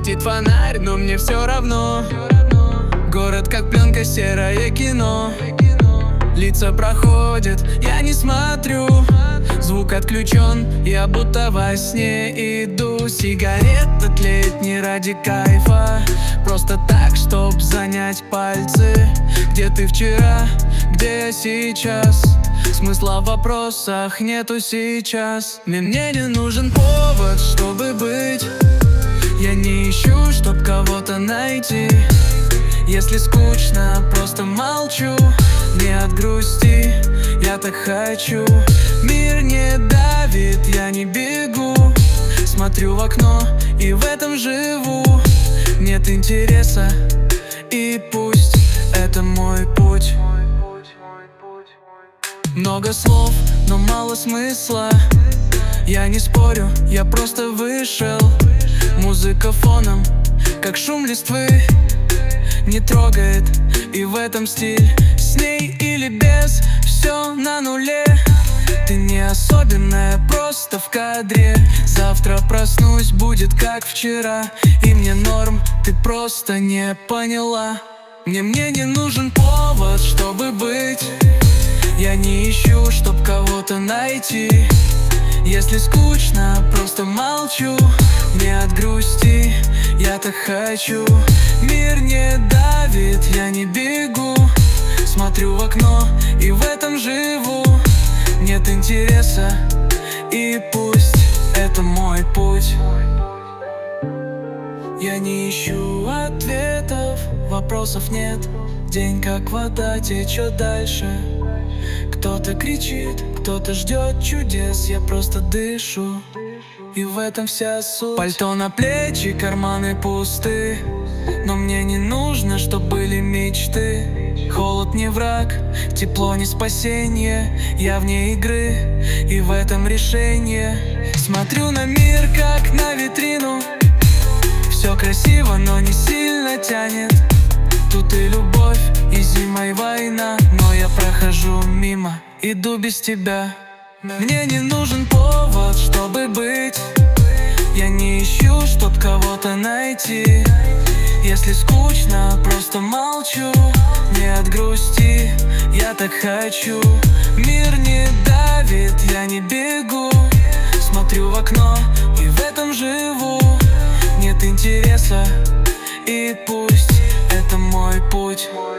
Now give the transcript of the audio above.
Светит фонарь, но мне все равно. Город как пленка, серое кино. Лица проходят, я не смотрю. Звук отключен, я будто во сне иду. Сигарета тлеет не ради кайфа, просто так, чтоб занять пальцы. Где ты вчера, где я сейчас? Смысла в вопросах нету сейчас. Мне не нужен повод, чтобы быть. Я не ищу, чтоб кого-то найти. Если скучно, просто молчу. Не от грусти, я так хочу. Мир не давит, я не бегу. Смотрю в окно и в этом живу. Нет интереса, и пусть это мой путь. Много слов, но мало смысла. Я не спорю, я просто вышел. Музыка фоном, как шум листвы, не трогает, и в этом стиль. С ней или без, все на нуле. Ты не особенная, просто в кадре. Завтра проснусь, будет как вчера. И мне норм, ты просто не поняла. Мне не нужен повод, чтобы быть. Я не ищу, чтоб кого-то найти. Если скучно, просто молчу. Не от грусти, я так хочу. Мир не давит, я не бегу. Смотрю в окно и в этом живу. Нет интереса, и пусть это мой путь. Я не ищу ответов, вопросов нет. День как вода течет дальше. Кто-то кричит, кто-то ждет чудес. Я просто дышу, и в этом вся суть. Пальто на плечи, карманы пусты. Но мне не нужно, чтоб были мечты. Холод не враг, тепло не спасение. Я вне игры, и в этом решение. Смотрю на мир, как на витрину. Все красиво, но не сильно тянет. Тут и любовь, и зима, и война. Но я прохожу мимо, иду без тебя. Мне не нужен повод, чтобы быть. Я не ищу, чтоб кого-то найти. Если скучно, просто молчу. Не от грусти, я так хочу. Мир не давит, я не бегу. Смотрю в окно и в этом живу. Нет интереса, и пусть это мой путь.